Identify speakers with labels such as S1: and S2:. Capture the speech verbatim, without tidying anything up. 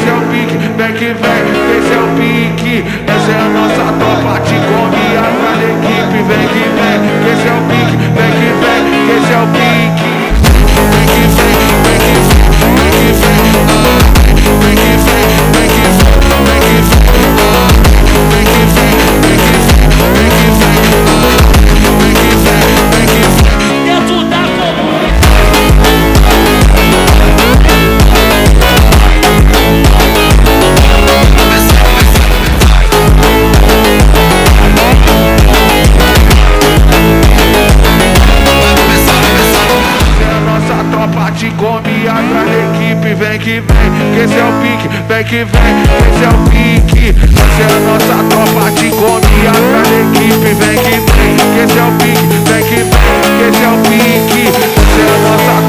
S1: é o pique, vem que vem, esse é o pique. Essa é a nossa tropa, te come atrás da equipe. Vem que vem, esse é o pique, vem que vem, esse é o pique. Vem que vem, vem que vem, vem que vem, vem que vem, vem que vem, vem que vem, vem que vem, vem que vem, vem que vem, vem que vem, vem que vem.
S2: Dentro da
S1: te come atrás da equipe. Vem que vem, que esse é o pique. Vem que vem, esse é o pique. Essa é a nossa tropa, te come atrás da equipe. Vem que vem, que esse é o pique. Vem que vem, que esse é o pique. Essa é a nossa